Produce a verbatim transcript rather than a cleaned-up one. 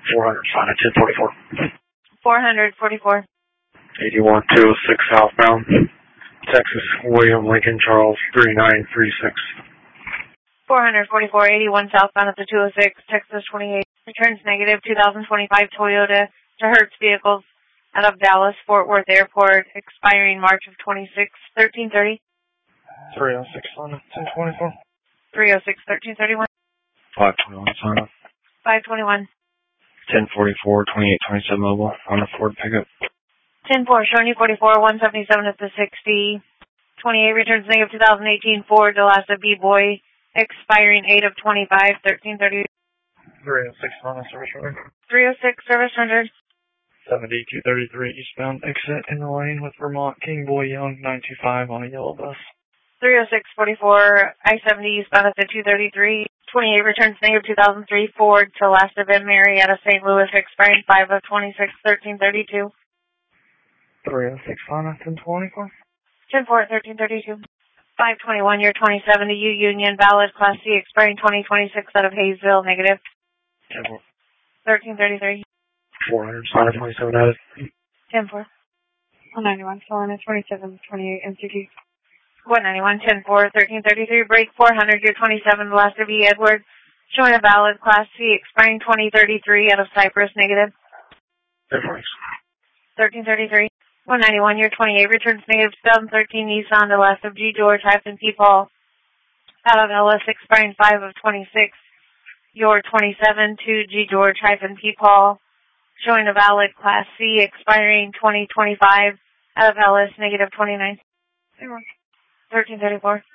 four hundred, sign at ten forty-four. four hundred forty-four. eighty-one two oh six southbound. Texas, William Lincoln Charles, three nine three six. four hundred forty-four, eighty-one southbound at the two oh six, Texas twenty-eight. Returns negative, two thousand twenty-five Toyota to Hertz vehicles out of Dallas Fort Worth Airport, expiring March of twenty-six, thirteen thirty. three oh six, sign at ten twenty-four. three oh six, thirteen thirty-one. five twenty-one, sign up. five twenty-one. ten forty-four, twenty-eight twenty-seven mobile on a Ford pickup. ten four, showing you forty-four, one seventy-seven at the sixty. twenty-eight returns negative, two thousand eighteen Ford Delasa B-Boy, expiring eight of twenty-five, thirteen thirty. three oh six, on a service rendered. three oh six, service rendered. seventy, two thirty-three eastbound, exit in the lane with Vermont King Boy Young, nine two five on a yellow bus. three oh six, forty-four, I seventy eastbound at the two thirty-three. twenty-eight returns negative, two thousand three Ford to Last of Ed Mary out of Saint Louis, expiring five of twenty-six, thirteen thirty-two. three oh six, on a ten twenty-four. ten four, thirteen thirty-two. five twenty-one, year twenty-seven to U Union, valid Class C, expiring twenty twenty-six out of Hayesville, negative. ten four. thirteen thirty-three. four hundred, sign at twenty-seven out of. ten four. one ninety-one, Solana twenty-seven twenty-eight M C T. one ninety-one, ten four, thirteen thirty-three, break four hundred, year twenty-seven, Last of E. Edward, showing a valid Class C, expiring twenty thirty-three out of Cypress, negative. ten four. thirteen thirty-three. one ninety-one, year twenty-eight, returns negative, two thousand thirteen Nissan to Last of G. George hyphen P. Paul, out of Ellis, expiring five of twenty-six. Your twenty-seven to G. George hyphen P. Paul, showing a valid Class C, expiring twenty twenty-five, out of Ellis, negative twenty-nine. thirteen thirty-four.